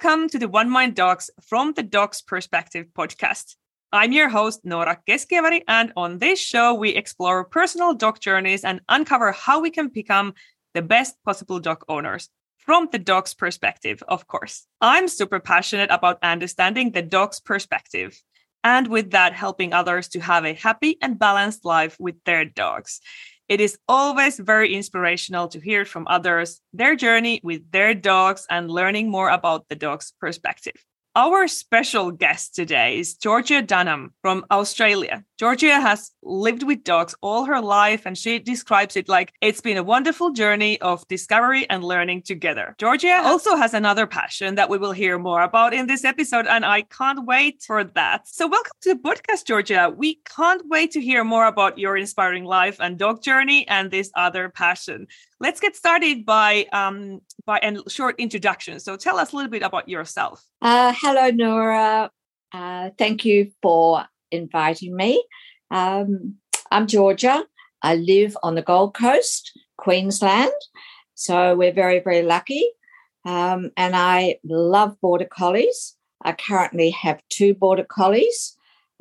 Welcome to the One Mind Dogs from the Dog's Perspective podcast. I'm your host, Noora Keskiäväri, and on this show, we explore personal dog journeys and uncover how we can become the best possible dog owners from the dog's perspective, of course. I'm super passionate about understanding the dog's perspective, and with that, helping others to have a happy and balanced life with their dogs. It is always very inspirational to hear from others, their journey with their dogs, and learning more about the dog's perspective. Our special guest today is Georgia Dunham from Australia. Georgia has lived with dogs all her life, and she describes it like it's been a wonderful journey of discovery and learning together. Georgia also has another passion that we will hear more about in this episode, and I can't wait for that. So welcome to the podcast, Georgia. We can't wait to hear more about your inspiring life and dog journey and this other passion. Let's get started by a short introduction. So tell us a little bit about yourself. Hello, Noora. Thank you for inviting me. I'm Georgia. I live on the Gold Coast, Queensland. So we're very, very lucky. And I love Border Collies. I currently have 2 Border Collies.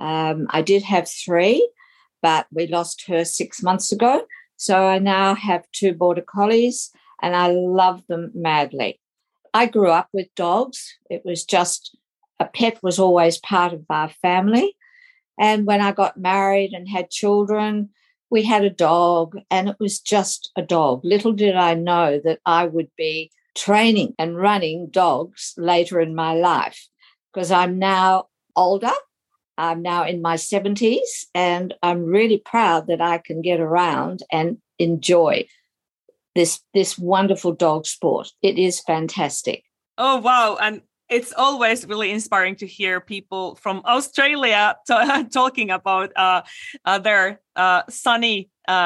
I did have 3, but we lost her 6 months ago. So I now have 2 Border Collies, and I love them madly. I grew up with dogs. It was just a pet was always part of our family. And when I got married and had children, we had a dog, and it was just a dog. Little did I know that I would be training and running dogs later in my life, because I'm now older. I'm now in my 70s, and I'm really proud that I can get around and enjoy this wonderful dog sport. It is fantastic. Oh, wow. And it's always really inspiring to hear people from Australia talking about their sunny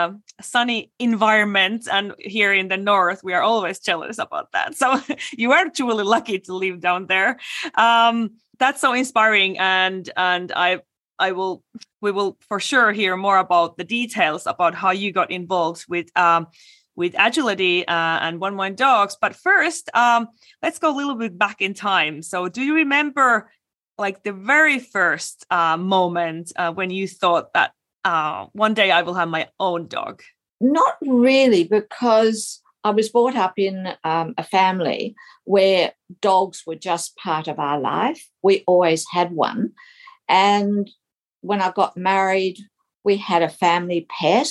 environment. And here in the north, we are always jealous about that. So you are truly lucky to live down there. That's so inspiring, and we will for sure hear more about the details about how you got involved with agility and One Mind Dogs. But first, let's go a little bit back in time. So, do you remember like the very first moment when you thought that one day I will have my own dog? Not really, because I was brought up in a family where dogs were just part of our life. We always had one. And when I got married, we had a family pet.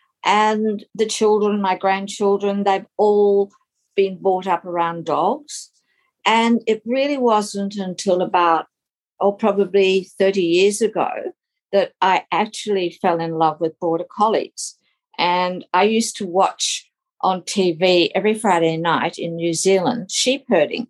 And the children, my grandchildren, they've all been brought up around dogs. And it really wasn't until about, probably 30 years ago that I actually fell in love with Border Collies. And I used to watch on TV every Friday night in New Zealand sheep herding.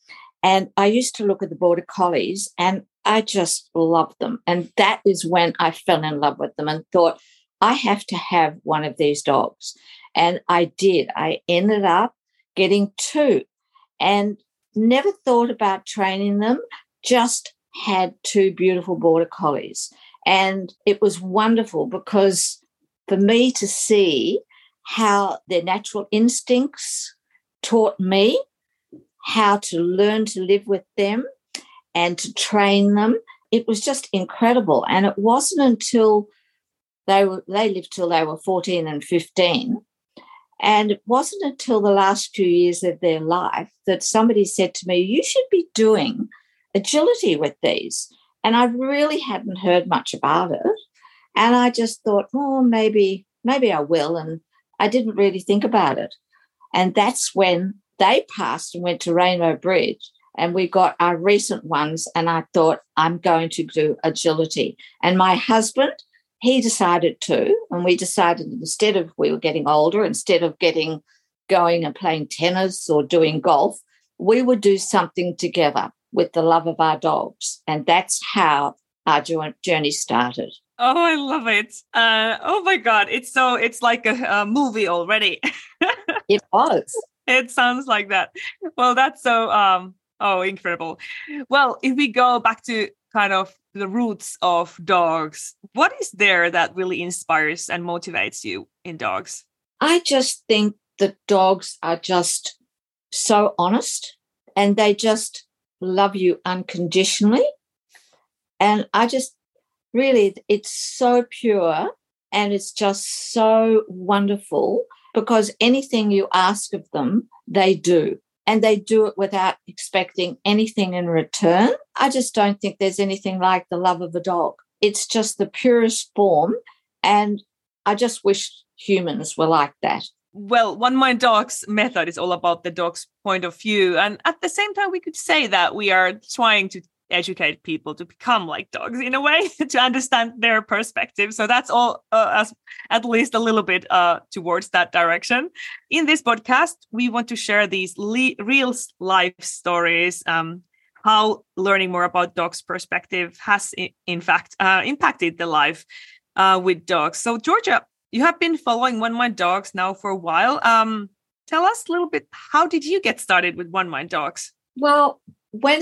And I used to look at the Border Collies, and I just loved them. And that is when I fell in love with them and thought, I have to have one of these dogs. And I did. I ended up getting 2 and never thought about training them, just had 2 beautiful Border Collies. And it was wonderful because for me to see how their natural instincts taught me how to learn to live with them and to train them, it was just incredible. And it wasn't until they lived till they were 14 and 15. And it wasn't until the last few years of their life that somebody said to me, you should be doing agility with these. And I really hadn't heard much about it. And I just thought, maybe I will. And I didn't really think about it. And that's when they passed and went to Rainbow Bridge. And we got our recent ones. And I thought, I'm going to do agility. And my husband, he decided to, and we decided we were getting older, instead of going and playing tennis or doing golf, we would do something together with the love of our dogs. And that's how our journey started. Oh, I love it. Oh my God. It's like a movie already. It was. It sounds like that. Well, that's so, incredible. Well, if we go back to kind of the roots of dogs, what is there that really inspires and motivates you in dogs? I just think that dogs are just so honest, and they just love you unconditionally. And I just really, it's so pure and it's just so wonderful because anything you ask of them, they do. And they do it without expecting anything in return. I just don't think there's anything like the love of a dog. It's just the purest form. And I just wish humans were like that. Well, One Mind Dogs method is all about the dog's point of view. And at the same time, we could say that we are trying to educate people to become like dogs in a way, to understand their perspective. So that's all at least a little bit towards that direction. In this podcast, we want to share these real life stories, how learning more about dogs' perspective has in fact impacted the life with dogs. So Georgia, you have been following One Mind Dogs now for a while. Tell us a little bit, how did you get started with One Mind Dogs? Well, when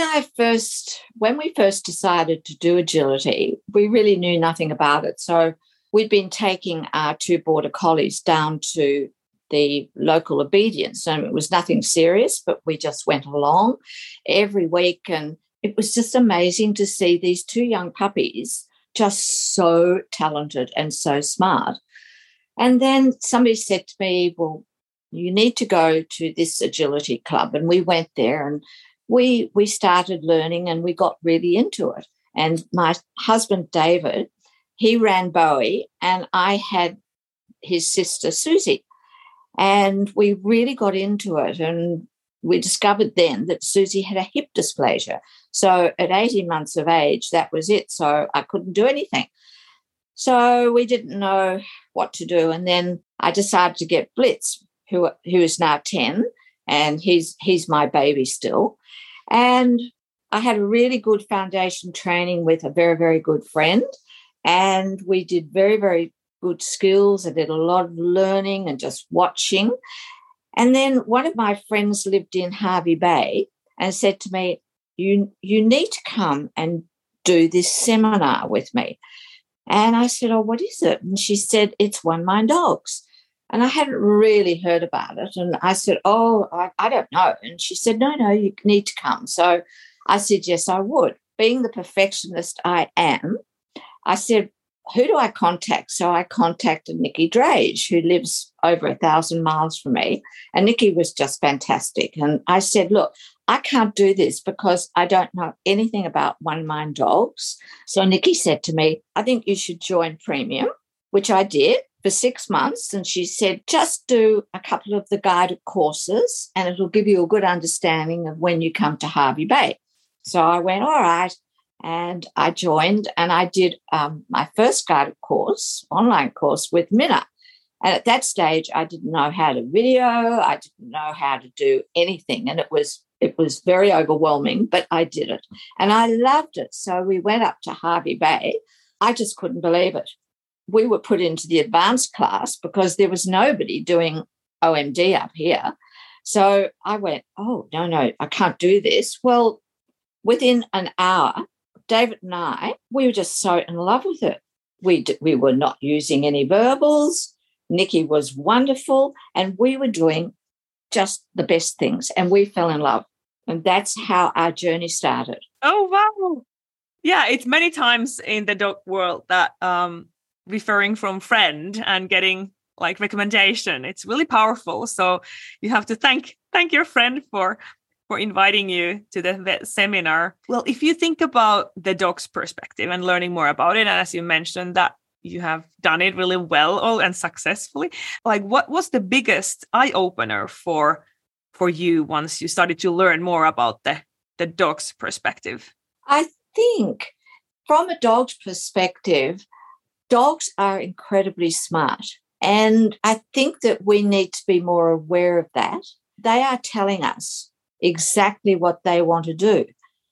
we first decided to do agility, we really knew nothing about it. So we'd been taking our 2 border collies down to the local obedience, and it was nothing serious, but we just went along every week, and it was just amazing to see these 2 young puppies just so talented and so smart. And then somebody said to me, well, you need to go to this agility club. And we went there and we started learning and we got really into it. And my husband, David, he ran Bowie and I had his sister, Susie. And we really got into it. And we discovered then that Susie had a hip dysplasia. So at 18 months of age, that was it. So I couldn't do anything. So we didn't know what to do. And then I decided to get Blitz, who is now 10, and he's my baby still. And I had a really good foundation training with a very, very good friend. And we did very, very good skills. I did a lot of learning and just watching. And then one of my friends lived in Hervey Bay and said to me, you need to come and do this seminar with me. And I said, oh, what is it? And she said, it's One Mind Dogs. And I hadn't really heard about it. And I said, oh, I don't know. And she said, no, you need to come. So I said, yes, I would. Being the perfectionist I am, I said, who do I contact? So I contacted Nikki Drage, who lives over 1,000 miles from me. And Nikki was just fantastic. And I said, look, I can't do this because I don't know anything about One Mind Dogs. So Nikki said to me, I think you should join Premium, which I did for 6 months. And she said, just do a couple of the guided courses and it'll give you a good understanding of when you come to Hervey Bay. So I went, all right. And I joined and I did my first guided course, online course with Minna. And at that stage, I didn't know how to video. I didn't know how to do anything. And it was very overwhelming, but I did it. And I loved it. So we went up to Hervey Bay. I just couldn't believe it. We were put into the advanced class because there was nobody doing OMD up here. So I went, oh, no, I can't do this. Well, within an hour, David and I, we were just so in love with it. We were not using any verbals. Nikki was wonderful, and we were doing just the best things, and we fell in love. And that's how our journey started. Oh, wow. Yeah, it's many times in the dog world that referring from friend and getting like recommendation, it's really powerful. So you have to thank your friend for inviting you to the vet seminar. Well, if you think about the dog's perspective and learning more about it, and as you mentioned that you have done it really well and successfully, like what was the biggest eye-opener for you once you started to learn more about the dog's perspective? I think from a dog's perspective, dogs are incredibly smart. And I think that we need to be more aware of that. They are telling us exactly what they want to do.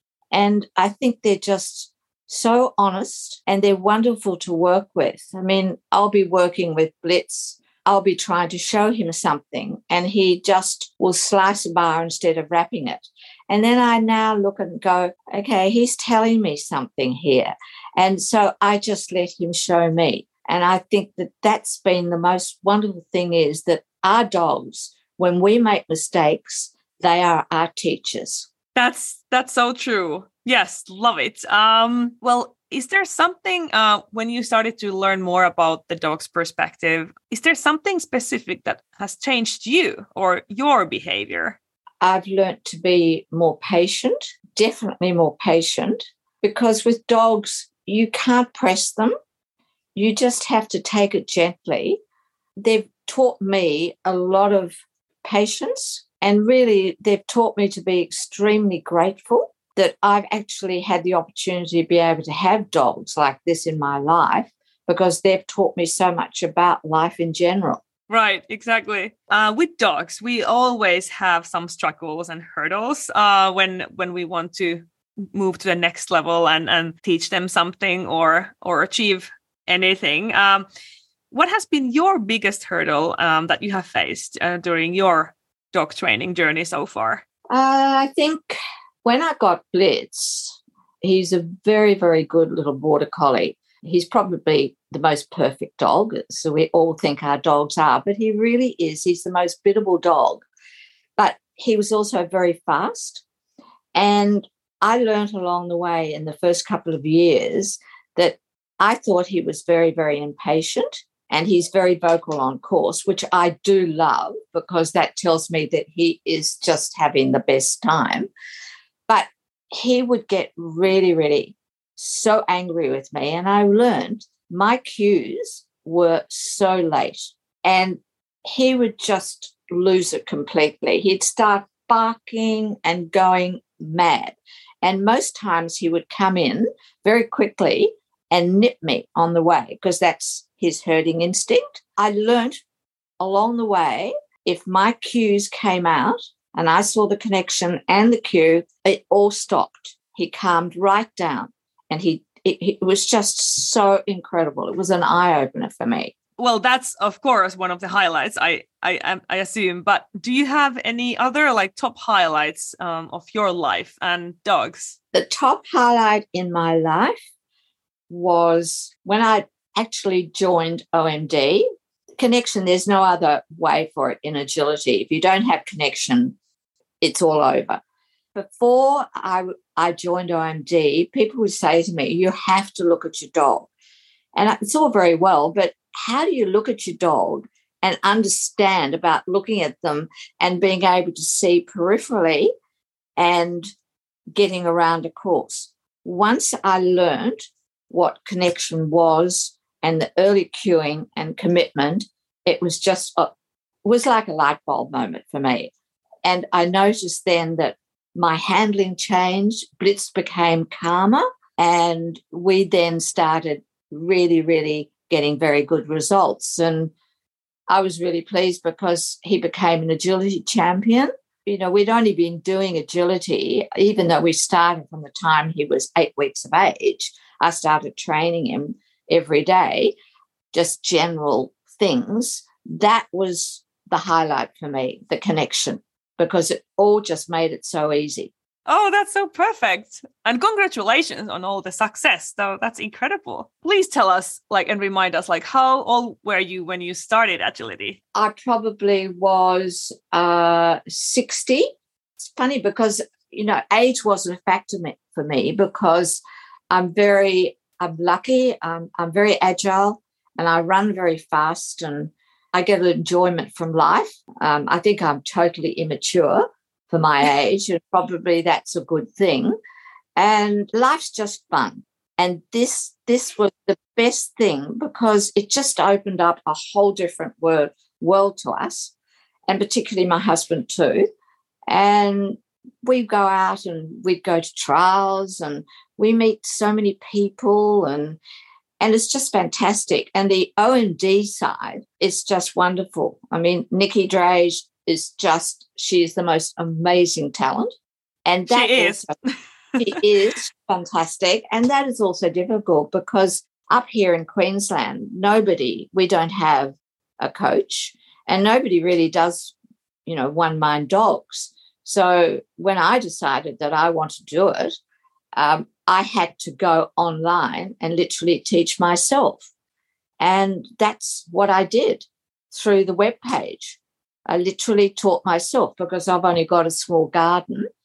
And I think they're just so honest and they're wonderful to work with. I mean, I'll be working with Blitz. I'll be trying to show him something and he just will slice a bar instead of wrapping it. And then I now look and go, okay, he's telling me something here. And so I just let him show me. And I think that that's been the most wonderful thing is that our dogs, when we make mistakes, they are our teachers. That's so true. Yes, love it. Well, is there something when you started to learn more about the dog's perspective, is there something specific that has changed you or your behavior? I've learnt to be more patient, definitely more patient, because with dogs, you can't press them. You just have to take it gently. They've taught me a lot of patience, and really they've taught me to be extremely grateful that I've actually had the opportunity to be able to have dogs like this in my life, because they've taught me so much about life in general. Right, exactly. With dogs, we always have some struggles and hurdles when we want to move to the next level and teach them something or achieve anything. What has been your biggest hurdle that you have faced during your dog training journey so far? I think when I got Blitz, he's a very, very good little border collie. He's probably the most perfect dog, so we all think our dogs are, but he really is. He's the most biddable dog. But he was also very fast. And I learned along the way in the first couple of years that I thought he was very, very impatient, and he's very vocal on course, which I do love because that tells me that he is just having the best time. But he would get really, really so angry with me, and I learned my cues were so late, and he would just lose it completely. He'd start barking and going mad, and most times he would come in very quickly and nip me on the way because that's his herding instinct. I learned along the way, if my cues came out and I saw the connection and the cue, it all stopped. He calmed right down, and it was just so incredible. It was an eye-opener for me. Well, that's of course one of the highlights, I assume. But do you have any other like top highlights of your life and dogs? The top highlight in my life was when I actually joined OMD. Connection, there's no other way for it in agility. If you don't have connection, it's all over. Before I joined OMD, people would say to me, you have to look at your dog. And it's all very well, but how do you look at your dog and understand about looking at them and being able to see peripherally and getting around a course? Once I learned what connection was and the early cueing and commitment, it was just was like a light bulb moment for me. And I noticed then that my handling changed, Blitz became calmer, and we then started really, really getting very good results. And I was really pleased because he became an agility champion. You know, we'd only been doing agility, even though we started from the time he was 8 weeks of age. I started training him every day, just general things. That was the highlight for me, the connection, because it all just made it so easy. Oh, that's so perfect. And congratulations on all the success, though. That's incredible. Please tell us, and remind us, how old were you when you started agility? I probably was 60. It's funny because, age wasn't a factor for me because I'm lucky. I'm very agile and I run very fast and I get enjoyment from life. I think I'm totally immature for my age, and probably that's a good thing. And life's just fun. And this was the best thing because it just opened up a whole different world to us, and particularly my husband too. And we go out and we'd go to trials and we meet so many people and it's just fantastic. And the OMD side is just wonderful. I mean, Nikki Drage she's the most amazing talent. And that she is fantastic. And that is also difficult because up here in Queensland, we don't have a coach and nobody really does, one-mind dogs. So when I decided that I want to do it, I had to go online and literally teach myself. And that's what I did through the webpage. I literally taught myself because I've only got a small garden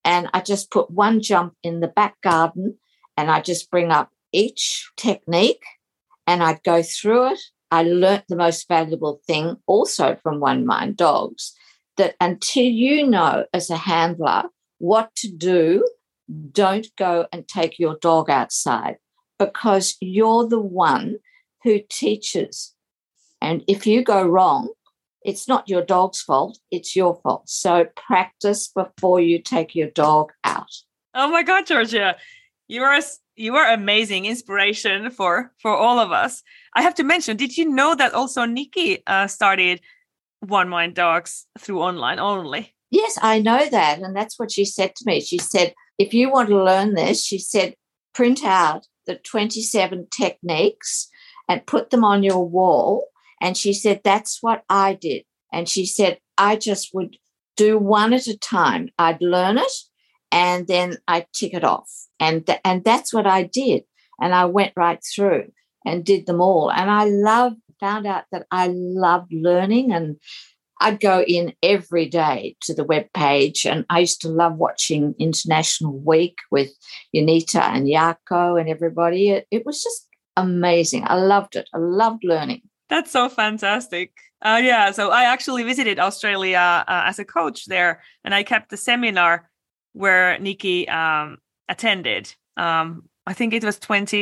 and I just put one jump in the back garden, and I just bring up each technique and I'd go through it. I learnt the most valuable thing also from One Mind Dogs, that until you know as a handler what to do, don't go and take your dog outside, because you're the one who teaches. And if you go wrong, it's not your dog's fault, it's your fault. So practice before you take your dog out. Oh my God, Georgia, you are amazing inspiration for all of us. I have to mention, did you know that also Nikki started One Mind Dogs through online only? Yes, I know that. And that's what she said to me. She said, if you want to learn this, she said, print out the 27 techniques and put them on your wall. And she said, that's what I did. And she said, I just would do one at a time. I'd learn it and then I'd tick it off. And that's what I did. And I went right through and did them all. And I found out that I loved learning, and I'd go in every day to the webpage, and I used to love watching International Week with Unita and Yako and everybody. It was just amazing. I loved it. I loved learning. That's so fantastic. Yeah, so I actually visited Australia as a coach there, and I kept a seminar where Nikki attended. I think it was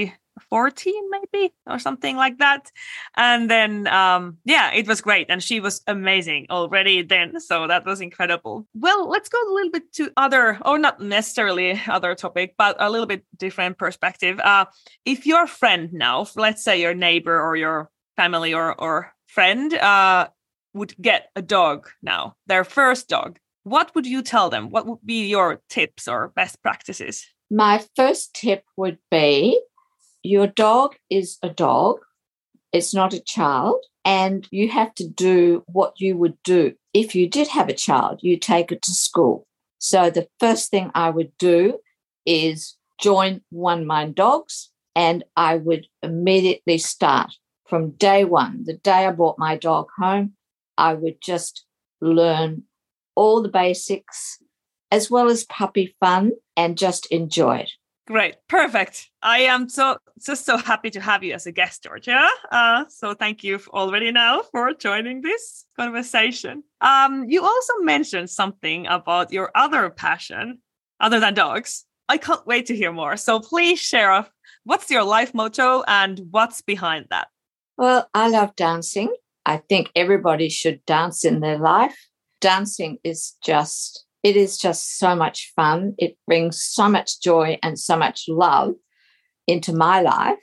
2014 maybe or something like that. And then, it was great. And she was amazing already then. So that was incredible. Well, let's go a little bit to other, or not necessarily other topic, but a little bit different perspective. If your friend now, let's say your neighbor or your family or friend would get a dog now, their first dog, what would you tell them? What would be your tips or best practices? My first tip would be, your dog is a dog. It's not a child. And you have to do what you would do. If you did have a child, you take it to school. So the first thing I would do is join One Mind Dogs, and I would immediately start from day one. The day I brought my dog home, I would just learn all the basics as well as puppy fun and just enjoy it. Great. Perfect. I am so happy to have you as a guest, Georgia. So thank you already now for joining this conversation. You also mentioned something about your other passion other than dogs. I can't wait to hear more. So please share what's your life motto and what's behind that? Well, I love dancing. I think everybody should dance in their life. Dancing is just so much fun. It brings so much joy and so much love into my life.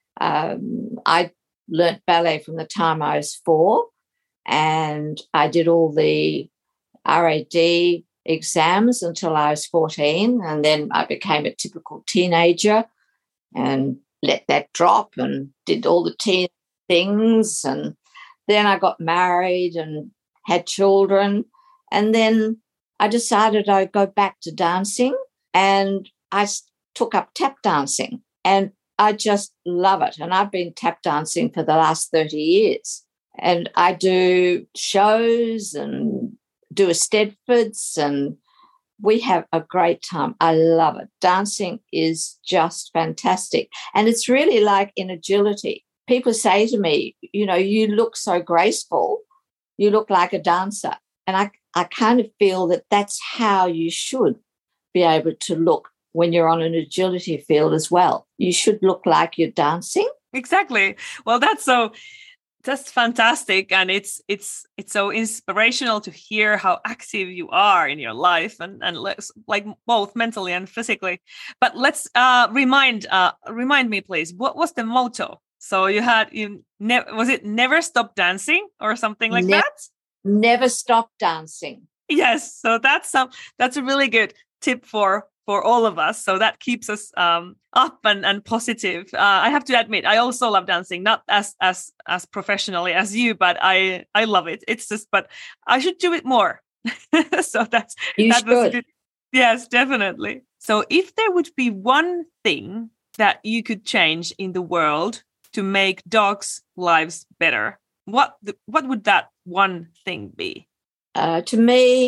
I learnt ballet from the time I was 4, and I did all the RAD exams until I was 14, and then I became a typical teenager and let that drop and did all the teen things, and then I got married and had children, and then I decided I'd go back to dancing, and I took up tap dancing, and I just love it. And I've been tap dancing for the last 30 years. And I do shows and do Eisteddfods, and we have a great time. I love it. Dancing is just fantastic. And it's really like in agility. People say to me, you look so graceful. You look like a dancer. And I kind of feel that that's how you should be able to look when you're on an agility field as well. You should look like you're dancing. Exactly. Well, that's fantastic. And it's so inspirational to hear how active you are in your life and like both mentally and physically. But let's remind me, please, what was the motto? So was it never stop dancing or something like that? Never stop dancing. Yes. So that's a really good tip for all of us. So that keeps us up and positive. I have to admit, I also love dancing, not as professionally as you, but I love it. It's just, but I should do it more. So that was good. Yes, definitely. So if there would be one thing that you could change in the world to make dogs' lives better, what would that one thing be? To me,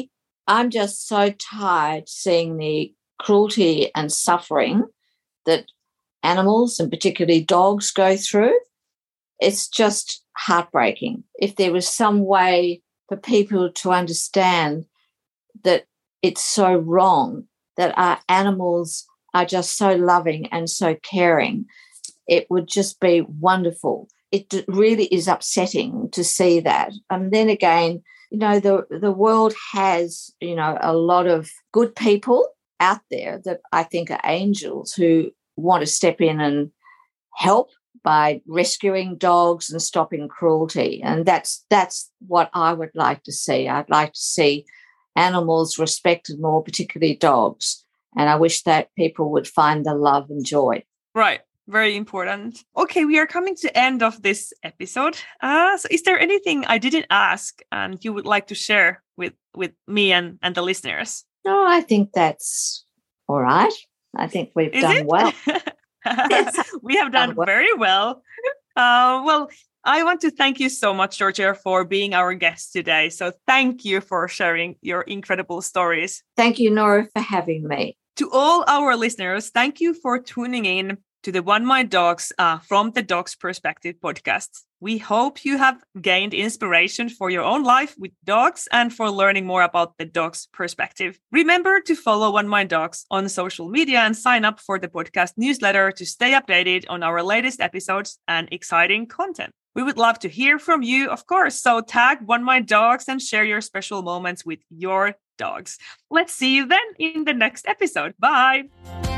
I'm just so tired seeing the cruelty and suffering that animals and particularly dogs go through. It's just heartbreaking. If there was some way for people to understand that it's so wrong, that our animals are just so loving and so caring, it would just be wonderful. It really is upsetting to see that. And then again, the world has, a lot of good people out there that I think are angels who want to step in and help by rescuing dogs and stopping cruelty. And that's what I would like to see. I'd like to see animals respected more, particularly dogs. And I wish that people would find the love and joy. Right. Very important. Okay, we are coming to the end of this episode. So is there anything I didn't ask and you would like to share with me and the listeners? No, I think that's all right. I think we've done well. Yes. We have done very well. Well, I want to thank you so much, Georgia, for being our guest today. So thank you for sharing your incredible stories. Thank you, Nora, for having me. To all our listeners, thank you for tuning in to the One Mind Dogs from the Dog's Perspective podcast. We hope you have gained inspiration for your own life with dogs and for learning more about the dog's perspective. Remember to follow One Mind Dogs on social media and sign up for the podcast newsletter to stay updated on our latest episodes and exciting content. We would love to hear from you, of course, so tag One Mind Dogs and share your special moments with your dogs. Let's see you then in the next episode. Bye!